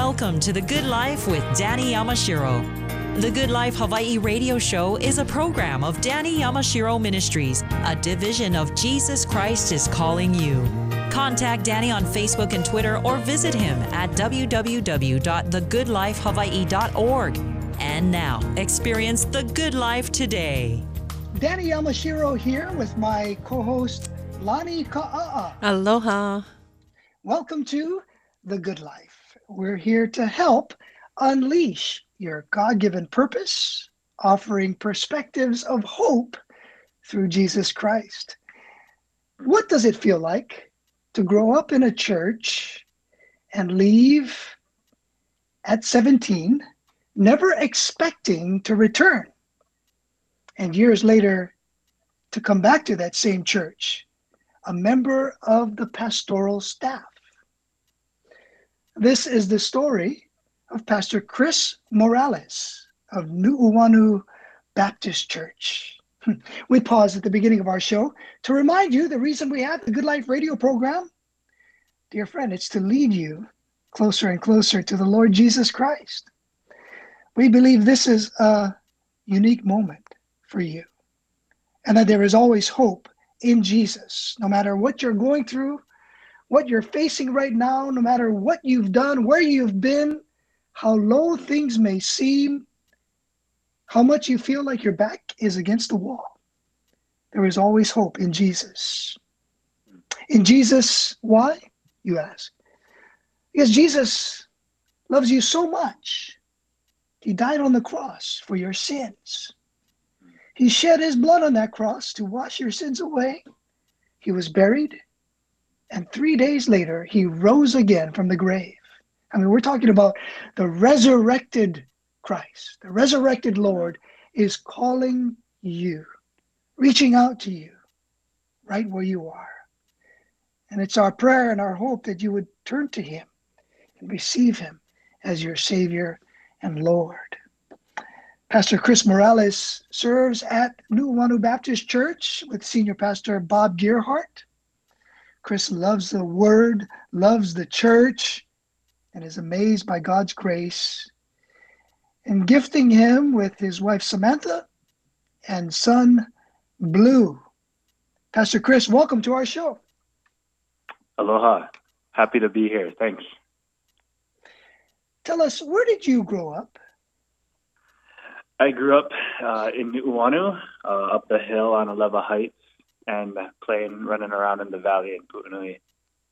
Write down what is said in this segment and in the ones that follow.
Welcome to The Good Life with Danny Yamashiro. The Good Life Hawaii radio show is a program of Danny Yamashiro Ministries, a division of Jesus Christ is Calling You. Contact Danny on Facebook and Twitter or visit him at www.thegoodlifehawaii.org. And now, experience the good life today. Danny Yamashiro here with my co-host, Lani Ka'a'a. Aloha. Welcome to The Good Life. We're here to help unleash your God-given purpose, offering perspectives of hope through Jesus Christ. What does it feel like to grow up in a church and leave at 17, never expecting to return, and years later to come back to that same church, a member of the pastoral staff? This is the story of Pastor Chris Morales of Nu'uanu Baptist Church. We pause at the beginning of our show to remind you the reason we have the Good Life radio program. Dear friend, it's to lead you closer and closer to the Lord Jesus Christ. We believe this is a unique moment for you, and that there is always hope in Jesus, no matter what you're going through, what you're facing right now, no matter what you've done, where you've been, how low things may seem, how much you feel like your back is against the wall. There is always hope in Jesus. In Jesus, why, you ask? Because Jesus loves you so much. He died on the cross for your sins. He shed his blood on that cross to wash your sins away. He was buried, and 3 days later, he rose again from the grave. I mean, we're talking about the resurrected Christ. The resurrected Lord is calling you, reaching out to you right where you are. And it's our prayer and our hope that you would turn to him and receive him as your Savior and Lord. Pastor Chris Morales serves at Nu'uanu Baptist Church with Senior Pastor Bob Gearhart. Chris loves the Word, loves the church, and is amazed by God's grace in gifting him with his wife Samantha and son Blue. Pastor Chris, welcome to our show. Aloha. Happy to be here. Thanks. Tell us, where did you grow up? I grew up in Nu'uanu, up the hill on Alewa Heights, and running around in the valley in Pu'unui.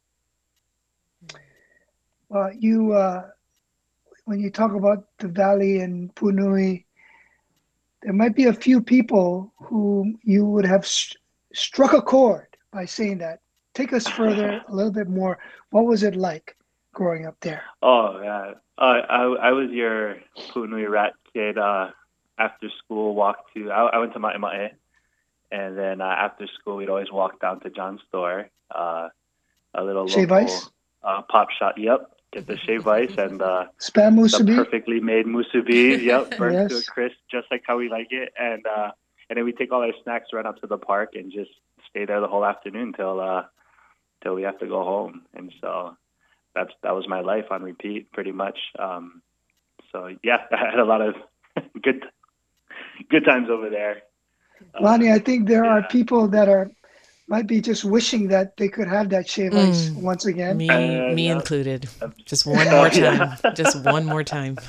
When you talk about the valley in Pu'unui, there might be a few people who you would have struck a chord by saying that. Take us further, a little bit more. What was it like growing up there? Oh, yeah. I was your Pu'unui rat kid. After school, I went to Ma'ema'e, and then after school, we'd always walk down to John's store, a little Shave local ice? pop shop. Yep, get the shave ice and Spam musubi? the perfectly made musubi. Yep, burnt to a Yes. crisp, just like how we like it. And then we take all our snacks, run up to the park, and just stay there the whole afternoon till we have to go home. And so that was my life on repeat, pretty much. So yeah, I had a lot of good times over there. Lonnie, I think there are people that might be just wishing that they could have that shave ice once again. Me Yeah. included. Just one more time. Just one more time.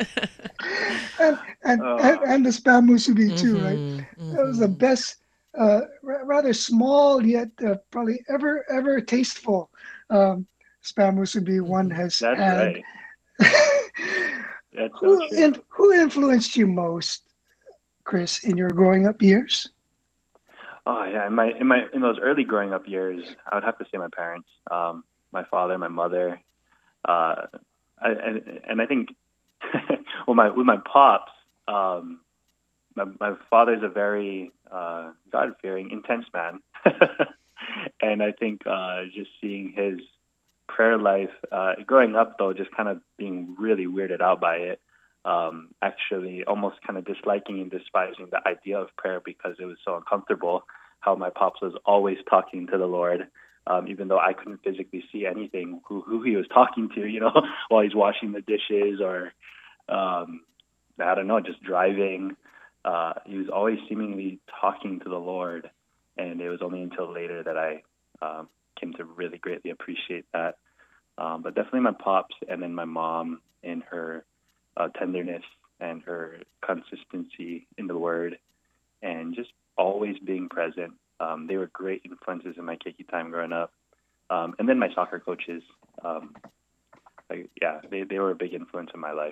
and the spam musubi too, right? That was the best, rather small yet probably ever tasteful spam musubi one has That's had. right. That's so true. Who influenced you most, Chris, in your growing up years? Oh yeah, in those early growing up years, I would have to say my parents, my father, my mother, and I think with my pops, my father's a very God-fearing, intense man, and I think just seeing his prayer life, growing up though, just kind of being really weirded out by it. Actually almost kind of disliking and despising the idea of prayer because it was so uncomfortable how my pops was always talking to the Lord even though I couldn't physically see anything, who he was talking to, while he's washing the dishes or, I don't know, just driving. He was always seemingly talking to the Lord. And it was only until later that I came to really greatly appreciate that. But definitely my pops and then my mom in her tenderness and her consistency in the Word and just always being present. They were great influences in my Keiki time growing up. And then my soccer coaches, they were a big influence in my life.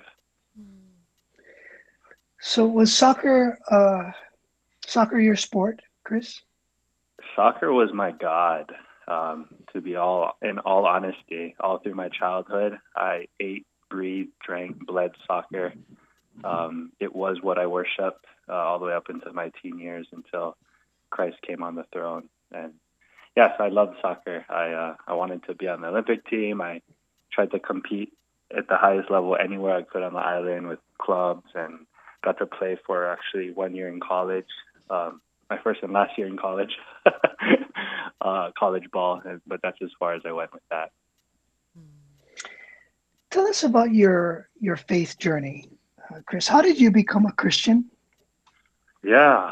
So was soccer your sport, Chris? Soccer was my God, to be in all honesty. All through my childhood, I ate, breathed, drank, bled soccer. It was what I worshiped all the way up into my teen years until Christ came on the throne. And yes, I loved soccer. I wanted to be on the Olympic team. I tried to compete at the highest level anywhere I could on the island with clubs, and got to play for actually 1 year in college. My first and last year in college, college ball, but that's as far as I went with that. Tell us about your faith journey, Chris. How did you become a Christian? Yeah.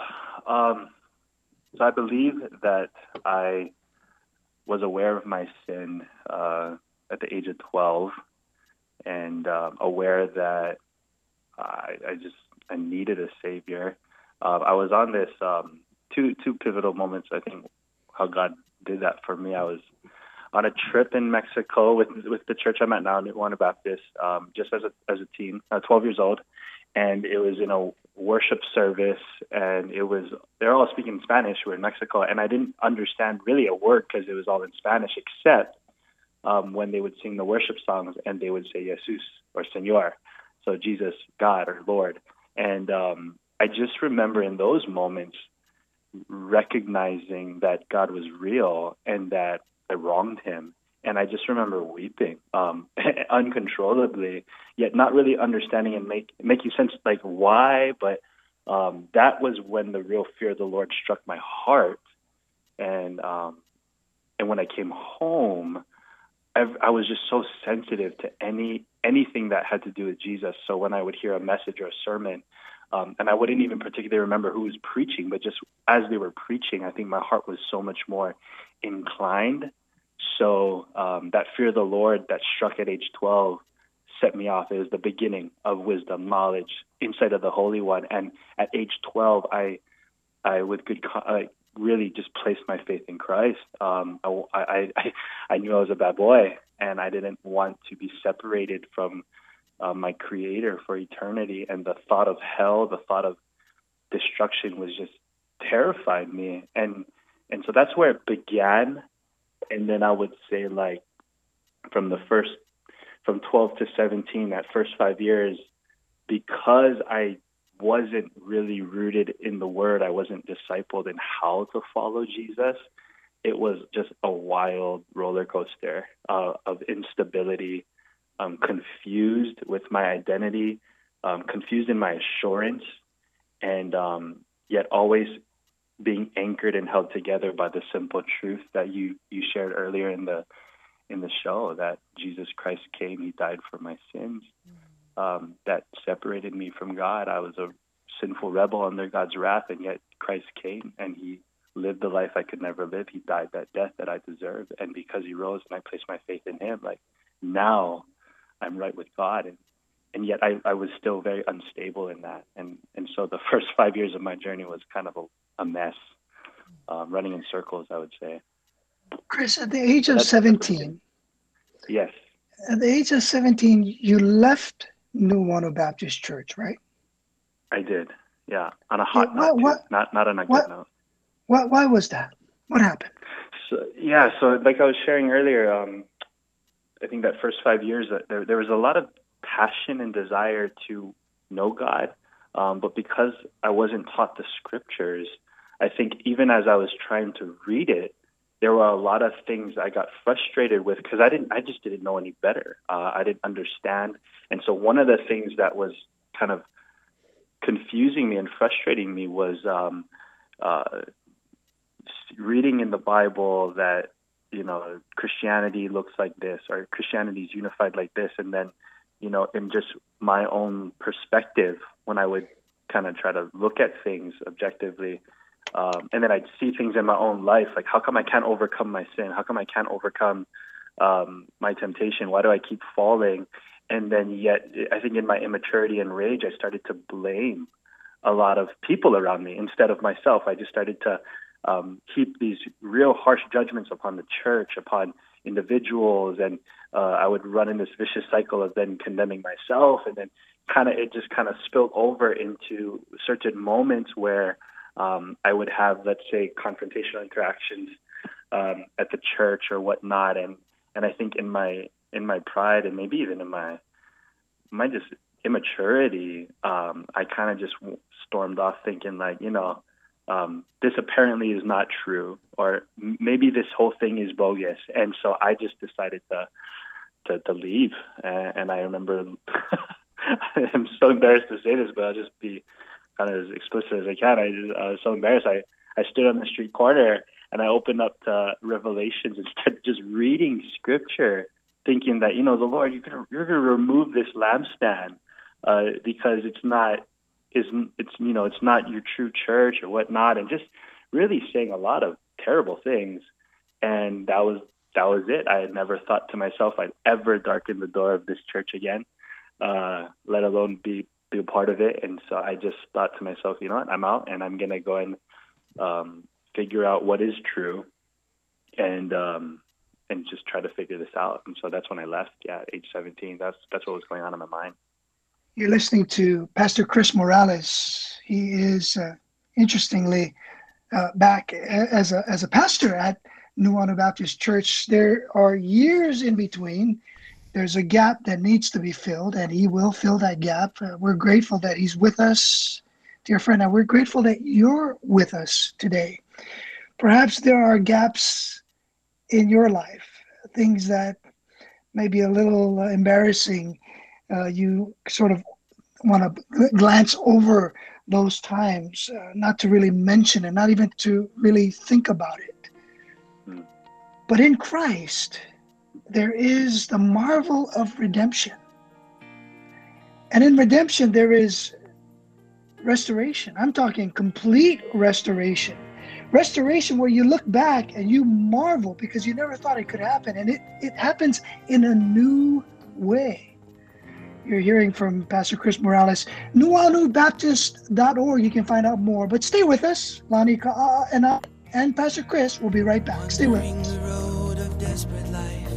So I believe that I was aware of my sin at the age of 12 and aware that I needed a Savior. I was on this two pivotal moments. I think how God did that for me. I was on a trip in Mexico with the church I'm at now, Nu'uanu Baptist, just as a teen, 12 years old, and it was in a worship service, and they're all speaking Spanish. We're in Mexico, and I didn't understand really a word because it was all in Spanish, except when they would sing the worship songs and they would say Jesus or Señor, so Jesus, God, or Lord, and I just remember in those moments recognizing that God was real and that I wronged him. And I just remember weeping uncontrollably, yet not really understanding and making sense like why. But that was when the real fear of the Lord struck my heart. And when I came home, I was just so sensitive to anything that had to do with Jesus. So when I would hear a message or a sermon, and I wouldn't even particularly remember who was preaching, but just as they were preaching, I think my heart was so much more inclined. So that fear of the Lord that struck at age 12 set me off. It was the beginning of wisdom, knowledge, insight of the Holy One. And at age 12, I with really just placed my faith in Christ. I knew I was a bad boy, and I didn't want to be separated from my Creator for eternity. And the thought of hell, the thought of destruction was just terrified me. And so that's where it began. And then I would say like from 12 to 17, that first 5 years, because I wasn't really rooted in the Word, I wasn't discipled in how to follow Jesus, it was just a wild roller coaster of instability. Confused with my identity, confused in my assurance, and yet always being anchored and held together by the simple truth that you shared earlier in the show, that Jesus Christ came, he died for my sins, that separated me from God. I was a sinful rebel under God's wrath, and yet Christ came and he lived the life I could never live. He died that death that I deserved, and because he rose and I placed my faith in him, like now I'm right with God, and yet I was still very unstable in that, and so the first 5 years of my journey was kind of a mess, running in circles, I would say. Chris, at the age of 17, yes, at the age of 17, you left Nu'uanu Baptist Church, right? I did, yeah, on a hot note, not on a good note. Why was that? What happened? So like I was sharing earlier, I think that first 5 years, there was a lot of passion and desire to know God, but because I wasn't taught the scriptures, I think even as I was trying to read it, there were a lot of things I got frustrated with because I just didn't know any better. I didn't understand, and so one of the things that was kind of confusing me and frustrating me was reading in the Bible that Christianity looks like this, or Christianity is unified like this. And then, in just my own perspective, when I would kind of try to look at things objectively, and then I'd see things in my own life, like, how come I can't overcome my sin? How come I can't overcome my temptation? Why do I keep falling? And then yet, I think in my immaturity and rage, I started to blame a lot of people around me instead of myself. I just started to heap these real harsh judgments upon the church, upon individuals, and I would run in this vicious cycle of then condemning myself, and then it just spilled over into certain moments where I would have, let's say, confrontational interactions at the church or whatnot, and I think in my pride, and maybe even in my just immaturity, I kind of just stormed off thinking, like, this apparently is not true, or maybe this whole thing is bogus, and so I just decided to leave. And I remember, I'm so embarrassed to say this, but I'll just be kind of as explicit as I can. I was so embarrassed. I stood on the street corner and I opened up to Revelations and started just reading scripture, thinking that, the Lord, you're going to remove this lampstand because it's not your true church or whatnot, and just really saying a lot of terrible things. And that was it. I had never thought to myself I'd ever darken the door of this church again, let alone be a part of it. And so I just thought to myself, you know what, I'm out, and I'm going to go and figure out what is true, and just try to figure this out. And so that's when I left. Yeah, at age 17. That's what was going on in my mind. You're listening to Pastor Chris Morales. He is, interestingly, back as a pastor at Nu'uanu Baptist Church. There are years in between. There's a gap that needs to be filled, and he will fill that gap. We're grateful that he's with us, dear friend, and we're grateful that you're with us today. Perhaps there are gaps in your life, things that may be a little embarrassing. You sort of want to glance over those times, not to really mention it, not even to really think about it. But in Christ, there is the marvel of redemption. And in redemption, there is restoration. I'm talking complete restoration. Restoration where you look back and you marvel because you never thought it could happen. And it happens in a new way. You're hearing from Pastor Chris Morales. Nu'uanuBaptist.org. You can find out more. But stay with us. Lonnie and Pastor Chris will be right back. Stay with us. The road of desperate life,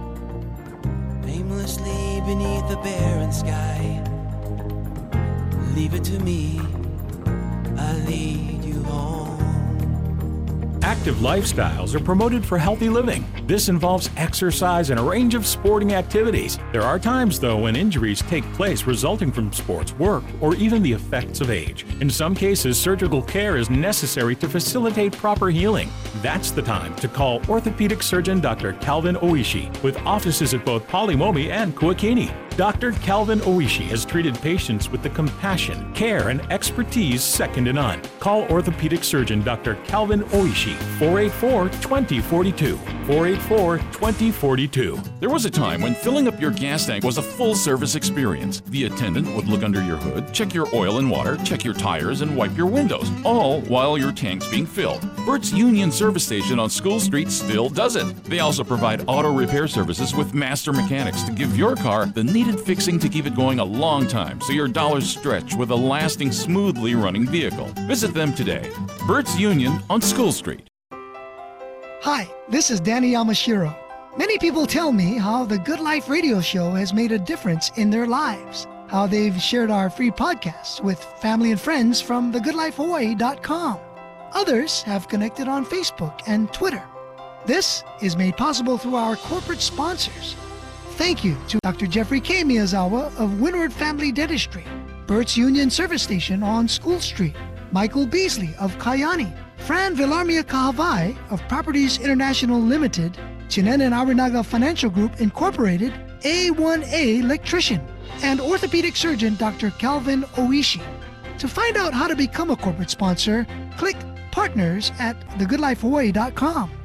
aimlessly beneath the barren sky. Leave it to me. I lead you home. Active lifestyles are promoted for healthy living. This involves exercise and a range of sporting activities. There are times, though, when injuries take place resulting from sports, work, or even the effects of age. In some cases, surgical care is necessary to facilitate proper healing. That's the time to call orthopedic surgeon Dr. Calvin Oishi, with offices at both Polimomi and Kuakini. Dr. Calvin Oishi has treated patients with the compassion, care, and expertise second to none. Call orthopedic surgeon Dr. Calvin Oishi, 484-2042, 484-2042. There was a time when filling up your gas tank was a full-service experience. The attendant would look under your hood, check your oil and water, check your tires, and wipe your windows, all while your tank's being filled. Burt's Union Service Station on School Street still does it. They also provide auto repair services with master mechanics to give your car the needed fixing to keep it going a long time so your dollars stretch with a lasting, smoothly running vehicle. Visit them today. Burt's Union on School Street. Hi, this is Danny Yamashiro. Many people tell me how the Good Life radio show has made a difference in their lives, how they've shared our free podcasts with family and friends from thegoodlifehawaii.com. Others have connected on Facebook and Twitter. This is made possible through our corporate sponsors. Thank you to Dr. Jeffrey K. Miyazawa of Windward Family Dentistry, Burt's Union Service Station on School Street, Michael Beasley of Kayani, Fran Villarmia Kahavai of Properties International Limited, Chinen and Arinaga Financial Group Incorporated, A1A Electrician, and orthopedic surgeon Dr. Calvin Oishi. To find out how to become a corporate sponsor, click Partners at thegoodlifehawaii.com.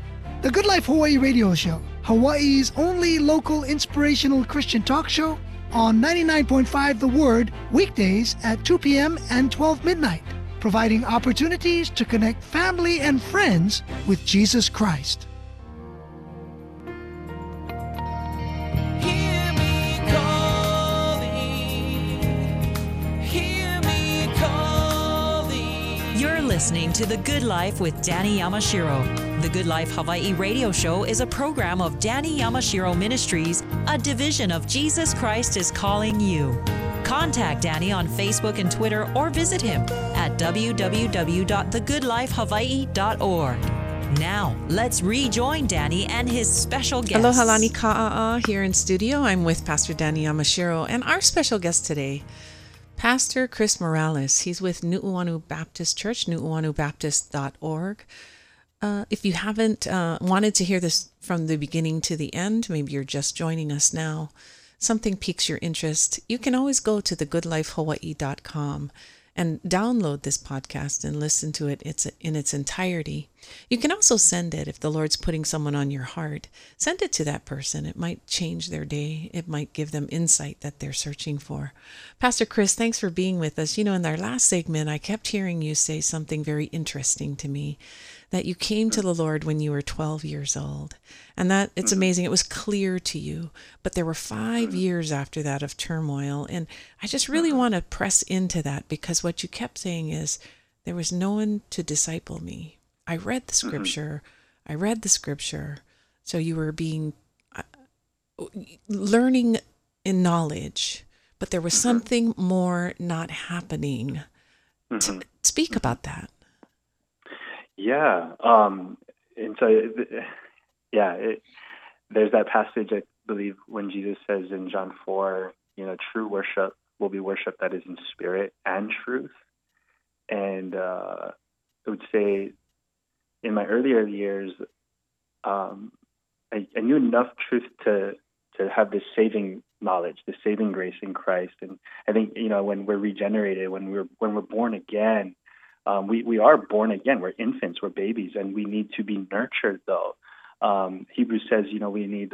The Good Life Hawaii radio show, Hawaii's only local inspirational Christian talk show on 99.5 The Word, weekdays at 2 p.m. and 12 midnight, providing opportunities to connect family and friends with Jesus Christ. Hear me calling, hear me calling. You're listening to The Good Life with Danny Yamashiro. The Good Life Hawaii radio show is a program of Danny Yamashiro Ministries, a division of Jesus Christ is Calling You. Contact Danny on Facebook and Twitter or visit him at www.thegoodlifehawaii.org. Now, let's rejoin Danny and his special guest. Aloha lani ka'a here in studio. I'm with Pastor Danny Yamashiro and our special guest today, Pastor Chris Morales. He's with Nu'uanu Baptist Church, nu'uanubaptist.org. If you haven't wanted to hear this from the beginning to the end, maybe you're just joining us now, something piques your interest, you can always go to thegoodlifehawaii.com and download this podcast and listen to it in its entirety. You can also send it if the Lord's putting someone on your heart. Send it to that person. It might change their day. It might give them insight that they're searching for. Pastor Chris, thanks for being with us. You know, in our last segment, I kept hearing you say something very interesting to me, that you came to the Lord when you were 12 years old. And that it's amazing. It was clear to you. But there were 5 years after that of turmoil. And I just really want to press into that, because what you kept saying is, there was no one to disciple me. I read the scripture. So you were learning in knowledge, but there was something more not happening. Speak about that. Yeah. And so, there's that passage, I believe, when Jesus says in John 4, true worship will be worship that is in spirit and truth. And I would say in my earlier years, I knew enough truth to have this saving knowledge, the saving grace in Christ. And I think, when we're regenerated, when we're born again, we are born again. We're infants, we're babies, and we need to be nurtured, though. Hebrews says, we need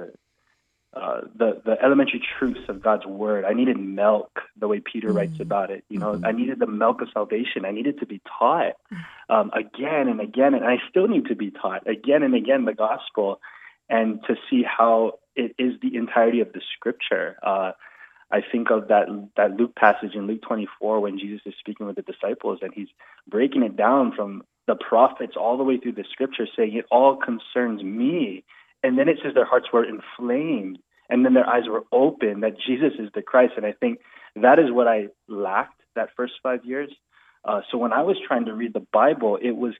the elementary truths of God's word. I needed milk, the way Peter writes about it. I needed the milk of salvation. I needed to be taught again and again, and I still need to be taught again and again the gospel, and to see how it is the entirety of the scripture. I think of that Luke passage in Luke 24 when Jesus is speaking with the disciples, and he's breaking it down from the prophets all the way through the scripture, saying it all concerns me. And then it says their hearts were inflamed, and then their eyes were open, that Jesus is the Christ. And I think that is what I lacked that first 5 years. So when I was trying to read the Bible, it was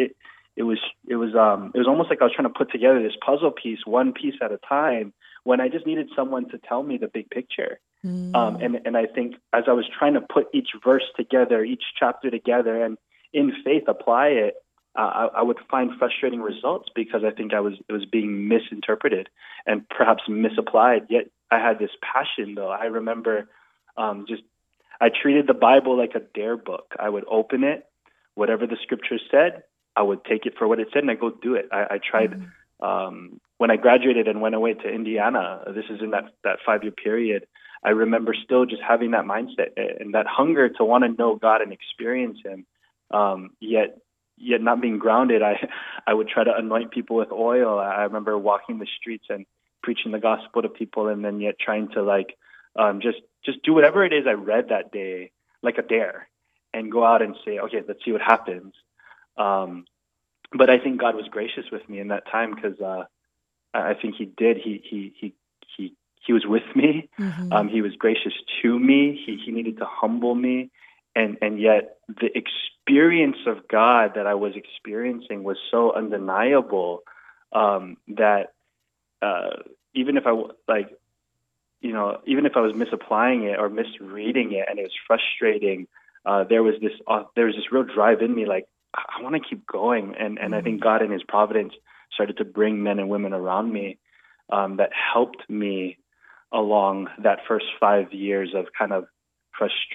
almost like I was trying to put together this puzzle piece, one piece at a time, when I just needed someone to tell me the big picture. And I think as I was trying to put each verse together, each chapter together, and in faith apply it, I would find frustrating results, because I think it was being misinterpreted and perhaps misapplied. Yet I had this passion, though. I remember I treated the Bible like a dare book. I would open it, whatever the scripture said, I would take it for what it said, and I go do it. I tried when I graduated and went away to Indiana. This is in that 5-year period. I remember still just having that mindset and that hunger to want to know God and experience Him. Yet not being grounded, I would try to anoint people with oil. I remember walking the streets and preaching the gospel to people, and then yet trying to just do whatever it is I read that day, like a dare, and go out and say, okay, let's see what happens. But I think God was gracious with me in that time, because I think He did. He was with me. He was gracious to me. He needed to humble me. And yet the experience of God that I was experiencing was so undeniable that even if I was misapplying it or misreading it, and it was frustrating, there was this real drive in me, like, I want to keep going. And I think God in His providence started to bring men and women around me that helped me along that first 5 years of kind of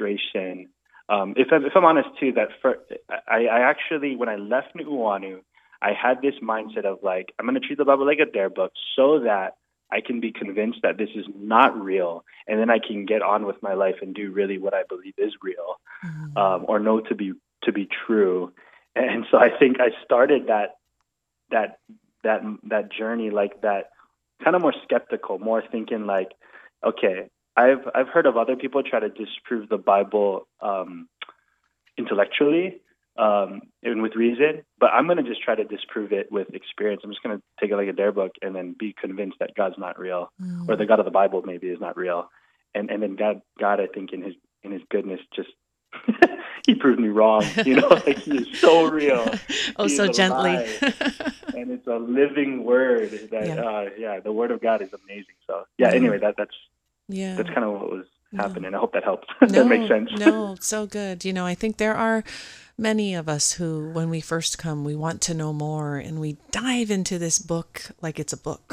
frustration. If I'm honest too, I actually, when I left Nu'uanu, I had this mindset of like, I'm going to treat the Bible like a dare book so that I can be convinced that this is not real, and then I can get on with my life and do really what I believe is real, or know to be true. And so I think I started that journey like that, kind of more skeptical, more thinking like, okay, I've heard of other people try to disprove the Bible intellectually and with reason, but I'm going to just try to disprove it with experience. I'm just going to take it like a dare book and then be convinced that God's not real, or the God of the Bible maybe is not real. And then God, I think in his goodness, just he proved me wrong. Like he is so real. So gently. And it's a living word that, the word of God is amazing. So anyway, that's kind of what was happening. I hope that helps. That makes sense. No, so good. I think there are many of us who, when we first come, we want to know more, and we dive into this book like it's a book.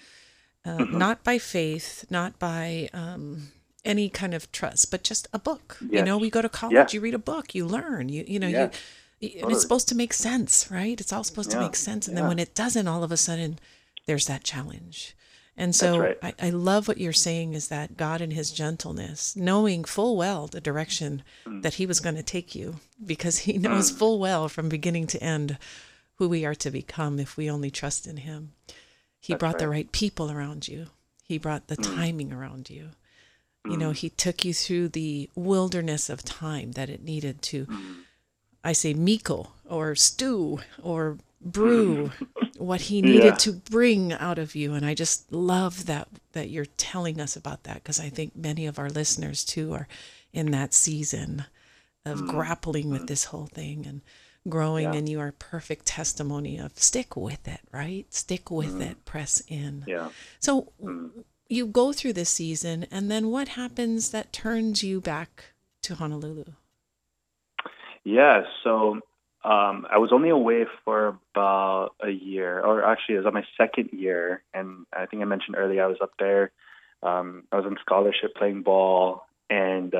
Not by faith, not by any kind of trust, but just a book. Yes. We go to college, you read a book, you learn, and it's supposed to make sense, right? It's all supposed to make sense. And then when it doesn't, all of a sudden there's that challenge. And so right. I love what you're saying, is that God in his gentleness, knowing full well the direction that he was going to take you, because he knows full well from beginning to end who we are to become if we only trust in him. He brought the right people around you. He brought the timing around you. He took you through the wilderness of time that it needed to, I say, meikle or stew or brew what he needed to bring out of you. And I just love that you're telling us about that, because I think many of our listeners too are in that season of grappling with this whole thing and growing, and you are a perfect testimony of stick with it, right? Stick with it, press in. Yeah. So you go through this season, and then what happens that turns you back to Honolulu? Yeah, so I was only away for about a year, or actually it was on my second year, and I think I mentioned earlier I was up there. I was on scholarship playing ball, and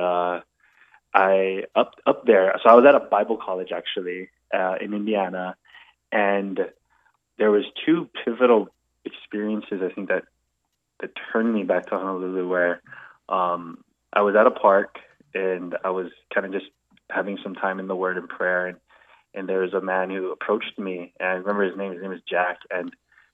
I up there. So I was at a Bible college actually in Indiana, and there was two pivotal experiences I think that turned me back to Honolulu, where I was at a park and I was kind of just having some time in the Word and prayer, and there was a man who approached me, and I remember his name is Jack, and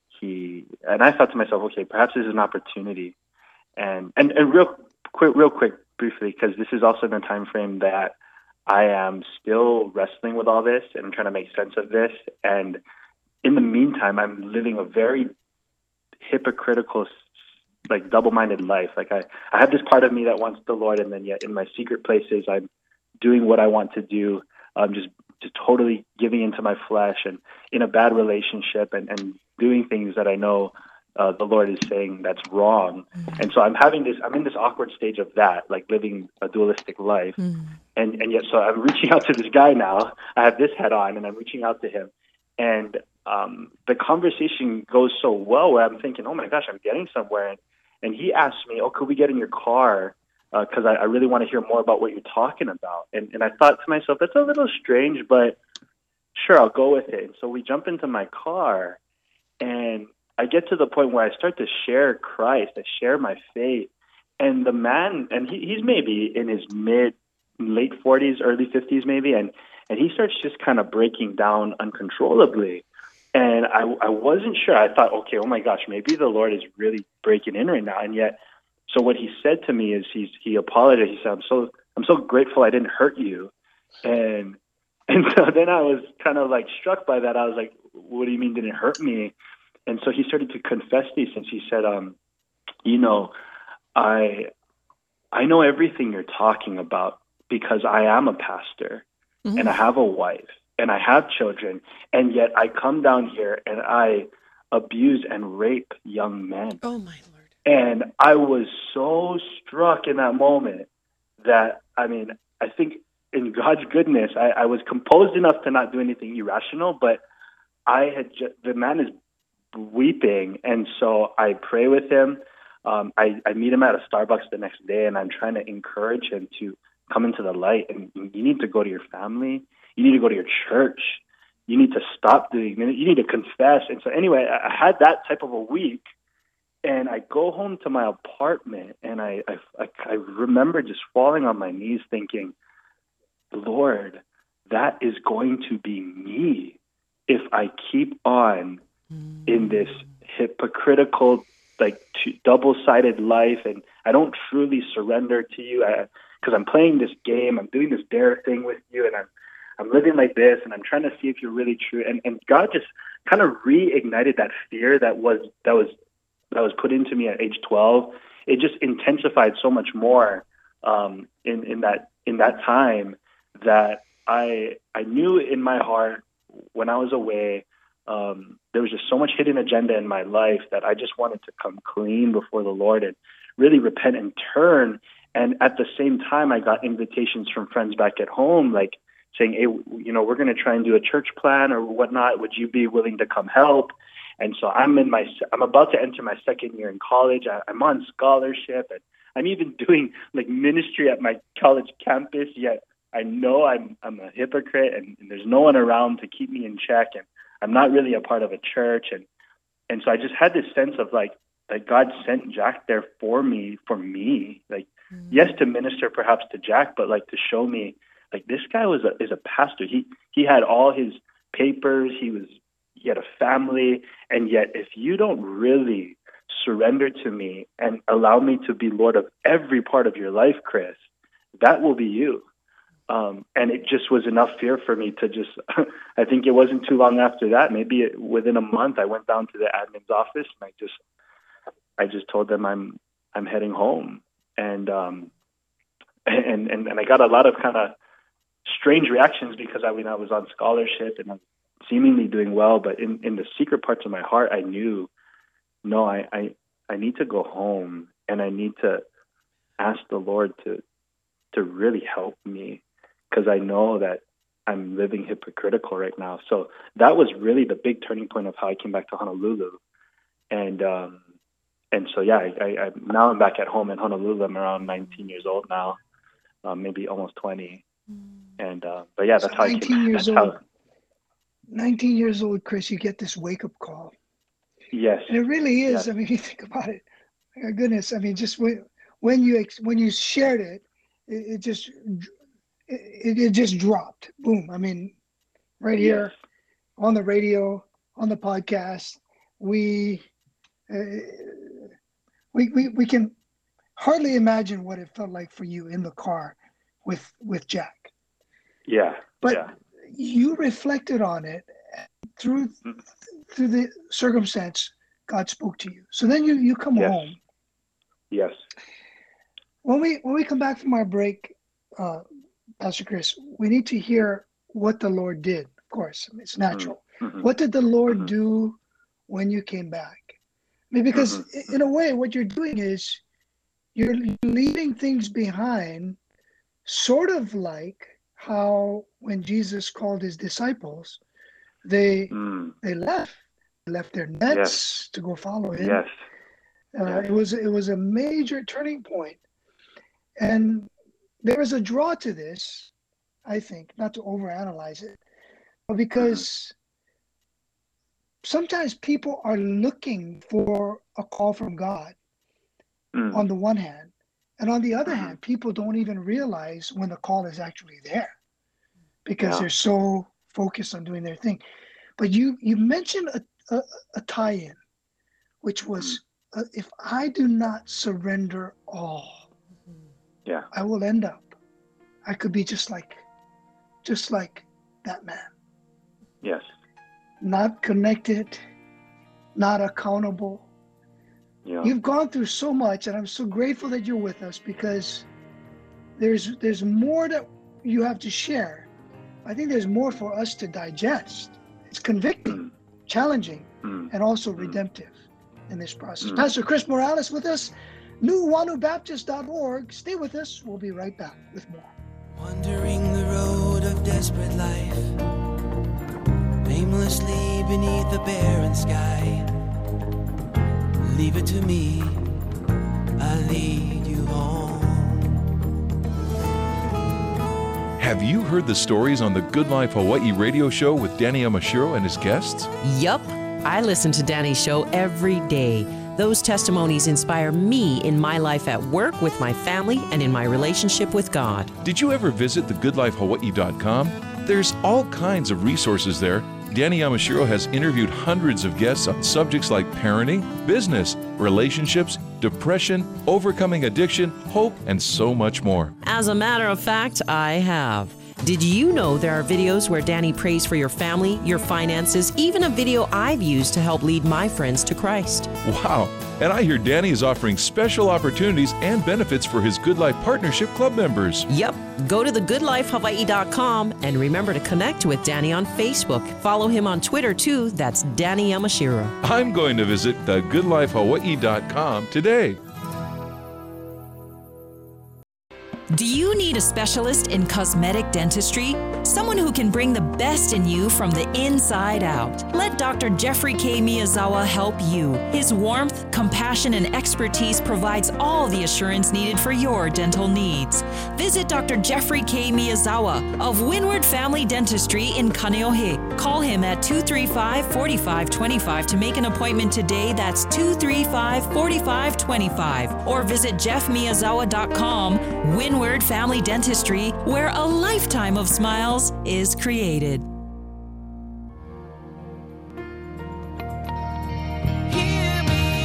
I thought to myself, okay, perhaps this is an opportunity, and real quick, briefly, because this is also in the time frame that I am still wrestling with all this and I'm trying to make sense of this, and in the meantime, I'm living a very hypocritical, like double-minded life. Like I have this part of me that wants the Lord, and then yet in my secret places, I'm doing what I want to do. Just totally giving into my flesh, and in a bad relationship, and doing things that I know the Lord is saying that's wrong. And so I'm in this awkward stage of that, like living a dualistic life. And yet, so I'm reaching out to this guy now. I have this head on, and I'm reaching out to him. And the conversation goes so well where I'm thinking, oh my gosh, I'm getting somewhere. And he asked me, could we get in your car? Because I really want to hear more about what you're talking about. And I thought to myself, that's a little strange, but sure, I'll go with it. And so we jump into my car, and I get to the point where I start to share Christ. I share my faith. And the man, and he's maybe in his late 40s, early 50s maybe, and he starts just kind of breaking down uncontrollably. And I wasn't sure. I thought, okay, oh my gosh, maybe the Lord is really breaking in right now. And yet, so what he said to me is he apologized. He said, I'm so grateful I didn't hurt you. And so then I was kind of like struck by that. I was like, what do you mean didn't hurt me? And so he started to confess these things. He said, I know everything you're talking about because I am a pastor and I have a wife and I have children, and yet I come down here and I abuse and rape young men. Oh my Lord. And I was so struck in that moment that, I think in God's goodness, I was composed enough to not do anything irrational, but the man is weeping. And so I pray with him. I meet him at a Starbucks the next day, and I'm trying to encourage him to come into the light. And you need to go to your family. You need to go to your church. you need to stop doing, you need to confess. And so anyway, I had that type of a week, and I go home to my apartment, and I remember just falling on my knees thinking, Lord, that is going to be me if I keep on in this hypocritical, like double-sided life, and I don't truly surrender to you because I'm playing this game, I'm doing this dare thing with you, and I'm living like this, and I'm trying to see if you're really true. And God just kind of reignited that fear that was put into me at age 12. It just intensified so much more in that time, that I knew in my heart when I was away, there was just so much hidden agenda in my life that I just wanted to come clean before the Lord and really repent and turn. And at the same time, I got invitations from friends back at home, like saying, hey, we're going to try and do a church plan or whatnot. Would you be willing to come help? And so I'm about to enter my second year in college. I'm on scholarship, and I'm even doing like ministry at my college campus, yet I know I'm a hypocrite, and there's no one around to keep me in check, and I'm not really a part of a church. And so I just had this sense of like God sent Jack there for me, like, yes, to minister perhaps to Jack, but like to show me, like, this guy is a pastor. He had all his papers. He had a family. And yet if you don't really surrender to me and allow me to be Lord of every part of your life, Chris, that will be you. And it just was enough fear for me to just, I think it wasn't too long after that, maybe within a month, I went down to the admin's office, and I just told them I'm heading home. And I got a lot of kind of strange reactions because I was on scholarship and I was seemingly doing well, but in the secret parts of my heart, I knew, no, I need to go home, and I need to ask the Lord to really help me, because I know that I'm living hypocritical right now. So that was really the big turning point of how I came back to Honolulu. And so, yeah, now I'm back at home in Honolulu. I'm around 19 years old now, maybe almost 20. And, but yeah, that's how I came. 19 years old, Chris, you get this wake-up call. Yes. And it really is. Yes. I mean, you think about it. My goodness. I mean, just when you shared it, it just dropped. Boom. I mean, right here on the radio, on the podcast, we can hardly imagine what it felt like for you in the car with Jack. Yeah. But you reflected on it through the circumstance. God spoke to you. So then you come home. Yes. When we come back from our break, Pastor Chris, we need to hear what the Lord did. Of course, I mean, it's natural. Mm-hmm. What did the Lord do when you came back? I mean, because in a way, what you're doing is you're leaving things behind, sort of like how when Jesus called his disciples, they left their nets to go follow him. Yes. It was a major turning point. And there is a draw to this, I think, not to overanalyze it, but because sometimes people are looking for a call from God on the one hand, and on the other hand, people don't even realize when the call is actually there because they're so focused on doing their thing. But you mentioned a tie-in, which was, if I do not surrender all, I will end up. I could be just like that man. Yes. Not connected, not accountable. Yeah. You've gone through so much, and I'm so grateful that you're with us, because there's more that you have to share. I think there's more for us to digest. It's convicting, challenging, and also redemptive in this process. Pastor Chris Morales with us, NuUanuBaptist.org. Stay with us. We'll be right back with more. Wandering the road of desperate life, aimlessly beneath the barren sky. Leave it to me, I lead you home. Have you heard the stories on the Good Life Hawaii radio show with Danny Yamashiro and his guests? Yup. I listen to Danny's show every day. Those testimonies inspire me in my life at work, with my family, and in my relationship with God. Did you ever visit thegoodlifehawaii.com? There's all kinds of resources there. Danny Yamashiro has interviewed hundreds of guests on subjects like parenting, business, relationships, depression, overcoming addiction, hope, and so much more. As a matter of fact, I have. Did you know there are videos where Danny prays for your family, your finances, even a video I've used to help lead my friends to Christ? Wow! And I hear Danny is offering special opportunities and benefits for his Good Life Partnership Club members. Yep. Go to thegoodlifehawaii.com and remember to connect with Danny on Facebook. Follow him on Twitter too. That's Danny Yamashiro. I'm going to visit thegoodlifehawaii.com today. Do you need a specialist in cosmetic dentistry? Someone who can bring the best in you from the inside out. Let Dr. Jeffrey K. Miyazawa help you. His warmth, compassion, and expertise provides all the assurance needed for your dental needs. Visit Dr. Jeffrey K. Miyazawa of Windward Family Dentistry in Kaneohe. Call him at 235-4525 to make an appointment today. That's 235-4525. Or visit jeffmiyazawa.com. Windward Family Dentistry, where a lifetime of smiles is created. Hear me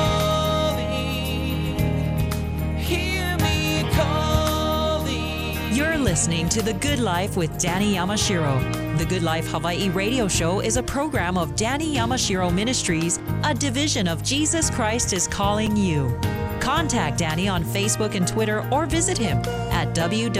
calling. You're listening to The Good Life with Danny Yamashiro. The Good Life Hawaii radio show is a program of Danny Yamashiro Ministries, a division of Jesus Christ is Calling You. Contact Danny on Facebook and Twitter, or visit him at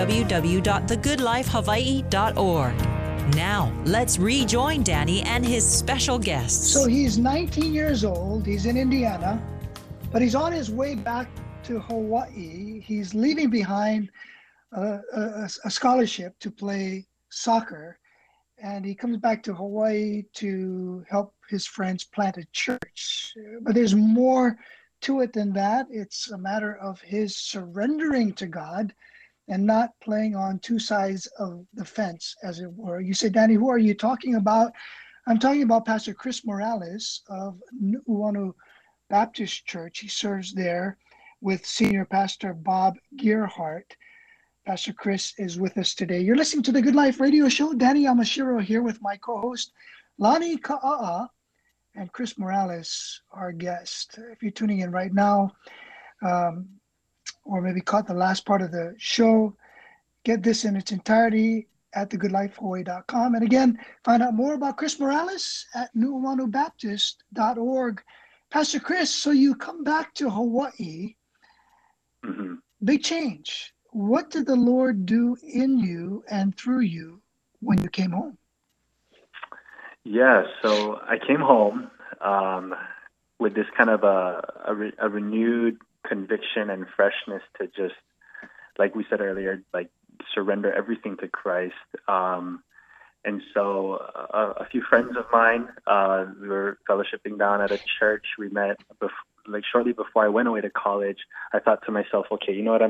www.thegoodlifehawaii.org. Now, let's rejoin Danny and his special guests. So he's 19 years old. He's in Indiana, but he's on his way back to Hawaii. He's leaving behind a scholarship to play soccer, and he comes back to Hawaii to help his friends plant a church. But there's more to it than that. It's a matter of his surrendering to God and not playing on two sides of the fence, as it were. You say, Danny, who are you talking about? I'm talking about Pastor Chris Morales of Nu'uanu Baptist Church. He serves there with Senior Pastor Bob Gearhart. Pastor Chris is with us today. You're listening to the Good Life radio show. Danny Yamashiro here with my co-host, Lani Ka'a'a, and Chris Morales, our guest. If you're tuning in right now, or maybe caught the last part of the show, get this in its entirety at thegoodlifehawaii.com. And again, find out more about Chris Morales at nu'uanubaptist.org. Pastor Chris, so you come back to Hawaii. Mm-hmm. Big change. What did the Lord do in you and through you when you came home? Yeah, so I came home with this kind of a renewed conviction and freshness to just, like we said earlier, like surrender everything to Christ. And so a few friends of mine, we were fellowshipping down at a church. We met shortly before I went away to college. I thought to myself, okay, you know what,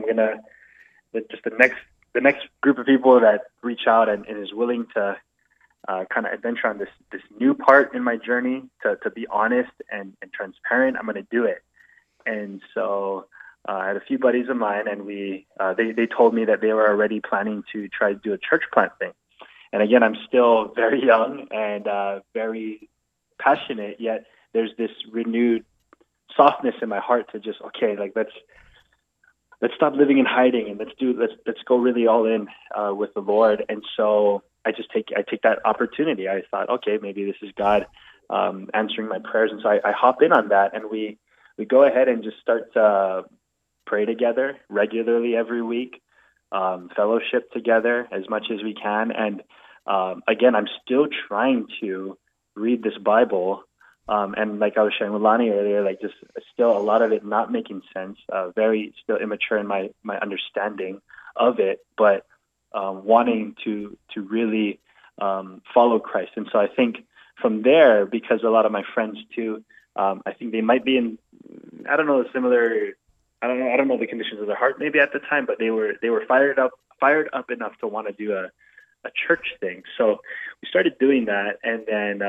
the next group of people that reach out and is willing to kind of adventure on this new part in my journey, to be honest and transparent, I'm going to do it. And so I had a few buddies of mine, and they told me that they were already planning to try to do a church plant thing. And again, I'm still very young and very passionate, yet there's this renewed softness in my heart to just, okay, like let's stop living in hiding and let's go really all in with the Lord. And so I take that opportunity. I thought, okay, maybe this is God answering my prayers. And so I hop in on that, and we go ahead and just start to pray together regularly every week, fellowship together as much as we can. And again, I'm still trying to read this Bible. And like I was sharing with Lani earlier, like just still a lot of it not making sense, very still immature in my understanding of it, but wanting to really follow Christ. And so I think from there, because a lot of my friends too, I think they might be in, I don't know the conditions of their heart maybe at the time, but they were fired up fired up enough to want to do a church thing. So we started doing that, and then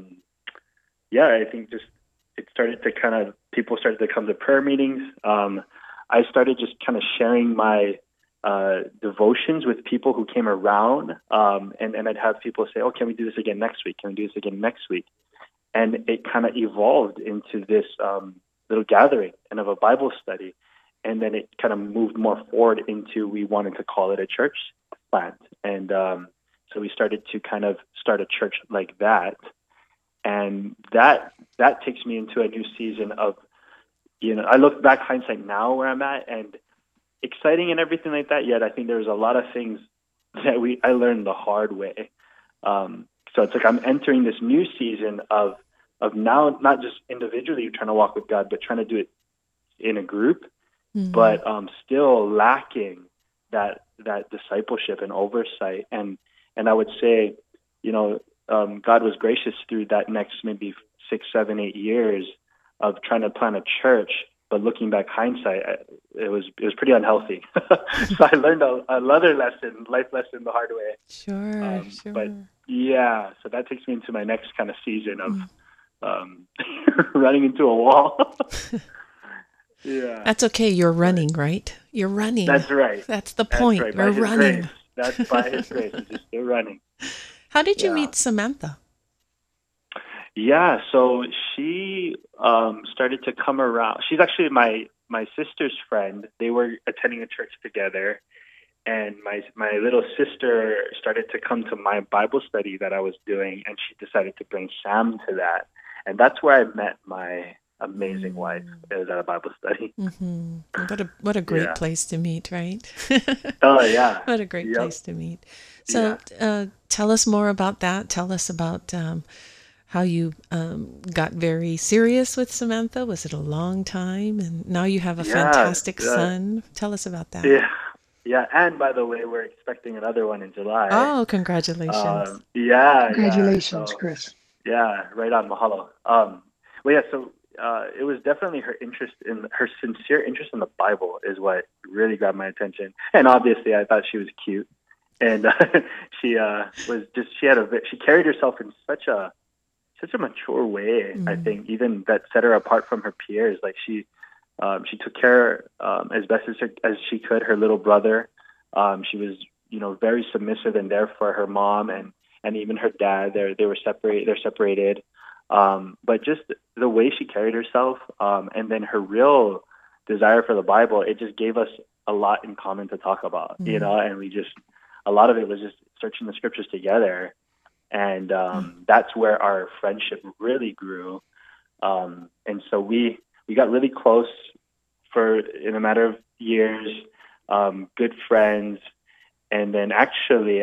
I think just it started to people started to come to prayer meetings. I started just kind of sharing my devotions with people who came around, and I'd have people say, "Oh, can we do this again next week? Can we do this again next week?" And it kind of evolved into this little gathering and of a Bible study. And then it kind of moved more forward into we wanted to call it a church plant. And so we started to kind of start a church like that. And that takes me into a new season of, I look back hindsight now where I'm at, and exciting and everything like that, yet I think there's a lot of things that I learned the hard way. So it's like I'm entering this new season of now not just individually trying to walk with God, but trying to do it in a group, but still lacking that discipleship and oversight. And I would say, God was gracious through that next maybe 6, 7, 8 years of trying to plant a church. But looking back hindsight, it was pretty unhealthy. So I learned another life lesson the hard way. Sure. But yeah, so that takes me into my next kind of season of running into a wall. Yeah. That's okay. You're running, right? You're running. That's right. That's the point. That's right. You're running. Grace. That's by His grace. It's just still running. How did you meet Samantha? Yeah, so she started to come around. She's actually my sister's friend. They were attending a church together, and my little sister started to come to my Bible study that I was doing, and she decided to bring Sam to that. And that's where I met my amazing wife. It was at a Bible study. Mm-hmm. What a great place to meet, right? Oh, yeah. What a great place to meet. So tell us more about that. Tell us about how you got very serious with Samantha. Was it a long time? And now you have a fantastic son. Tell us about that. Yeah. And by the way, we're expecting another one in July. Oh, congratulations. Congratulations, Chris. Yeah, right on. Mahalo. So it was definitely her sincere interest in the Bible is what really grabbed my attention. And obviously I thought she was cute. And she carried herself in such a mature way. I think even that set her apart from her peers. Like she took care as best as she could her little brother. She was very submissive and there for her mom and even her dad. They're separated. But just the way she carried herself, and then her real desire for the Bible, it just gave us a lot in common to talk about. And a lot of it was just searching the scriptures together. And that's where our friendship really grew. And so we got really close in a matter of years, good friends. And then actually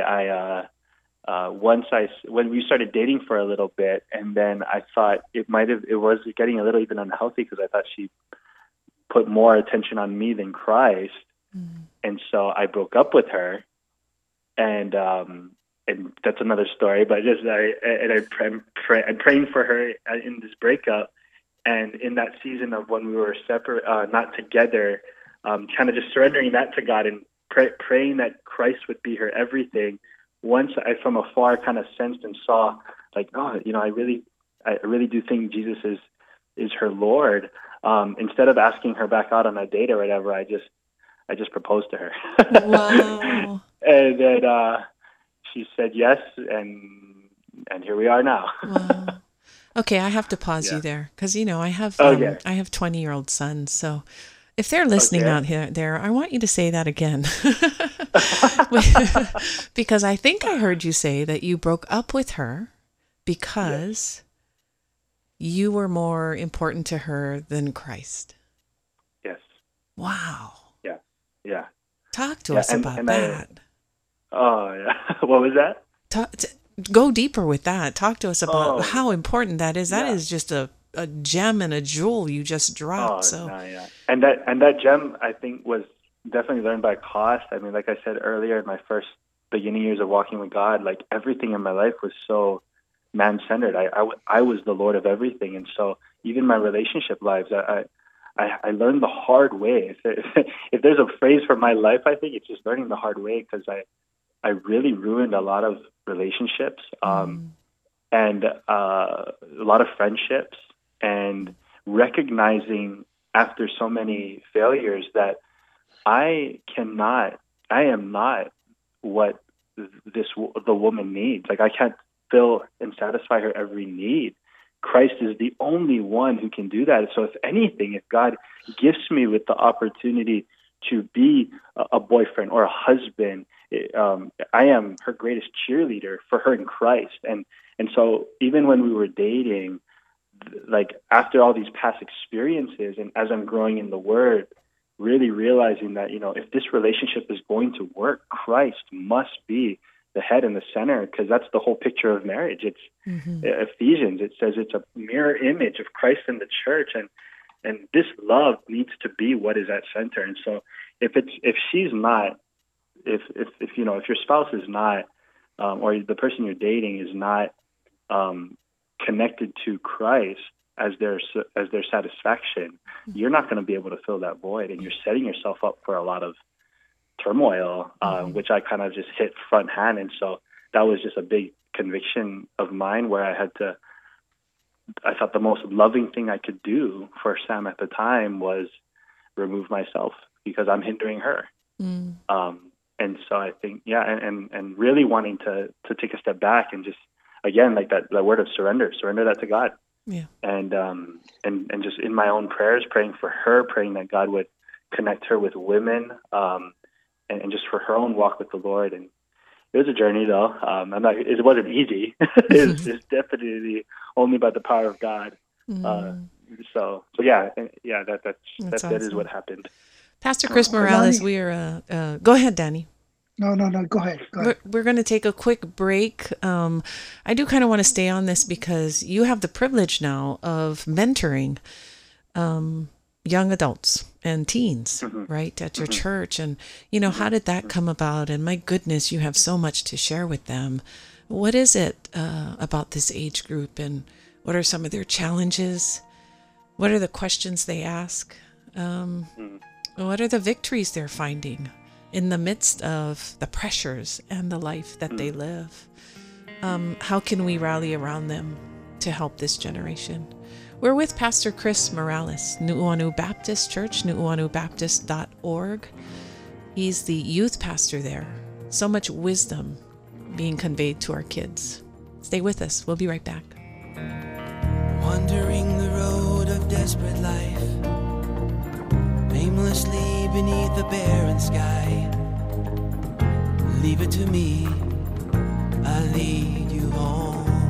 when we started dating for a little bit, and then I thought it was getting a little even unhealthy because I thought she put more attention on me than Christ. And so I broke up with her. And that's another story. But I'm praying for her in this breakup, and in that season of when we were separate, not together, kind of just surrendering that to God and praying that Christ would be her everything. Once I from afar kind of sensed and saw, like, I really do think Jesus is her Lord. Instead of asking her back out on a date or whatever, I just proposed to her. Wow. And then she said yes, and here we are now. Wow. Okay, I have to pause you there because I have 20-year-old sons. So if they're listening out there, I want you to say that again, because I think I heard you say that you broke up with her because you were more important to her than Christ. Yes. Wow. Yeah. Talk to us about that. What was that? Go deeper with that. Talk to us about how important that is. That is just a gem and a jewel you just dropped. And that gem, I think, was definitely learned by cost. I mean, like I said earlier, in my first beginning years of walking with God, like everything in my life was so man-centered. I was the Lord of everything, and so even my relationship lives, I learned the hard way. If there's a phrase for my life, I think it's just learning the hard way, because I really ruined a lot of relationships and a lot of friendships, and recognizing after so many failures that I am not what the woman needs. Like, I can't fill and satisfy her every need. Christ is the only one who can do that. So if anything, if God gifts me with the opportunity to be a boyfriend or a husband, I am her greatest cheerleader for her in Christ. And so even when we were dating, like after all these past experiences, and as I'm growing in the Word, really realizing that, if this relationship is going to work, Christ must be the head and the center, because that's the whole picture of marriage. It's Ephesians. It says it's a mirror image of Christ in the church, and this love needs to be what is at center. And so if she's not, if your spouse is not, or the person you're dating is not connected to Christ as their satisfaction, you're not going to be able to fill that void, and you're setting yourself up for a lot of turmoil, which I kind of just hit front hand. And so that was just a big conviction of mine, where I thought the most loving thing I could do for Sam at the time was remove myself, because I'm hindering her. And so I think, and really wanting to take a step back and just, again, like that word of surrender that to God. Yeah. And just in my own prayers, praying for her, praying that God would connect her with women, and just for her own walk with the Lord. And it was a journey, though. It wasn't easy. It's definitely only by the power of God. That is what happened. Pastor Chris Morales, we are. Go ahead, Danny. No, go ahead. We're going to take a quick break. I do kind of want to stay on this because you have the privilege now of mentoring young adults and teens, right, at your church. And, how did that come about? And my goodness, you have so much to share with them. What is it about this age group, and what are some of their challenges? What are the questions they ask? What are the victories they're finding in the midst of the pressures and the life that they live? How can we rally around them to help this generation? We're with Pastor Chris Morales, Nu'uanu Baptist Church, nu'uanubaptist.org. He's the youth pastor there. So much wisdom being conveyed to our kids. Stay with us. We'll be right back. Wandering the road of desperate life, aimlessly beneath the barren sky. Leave it to me, I'll lead you home.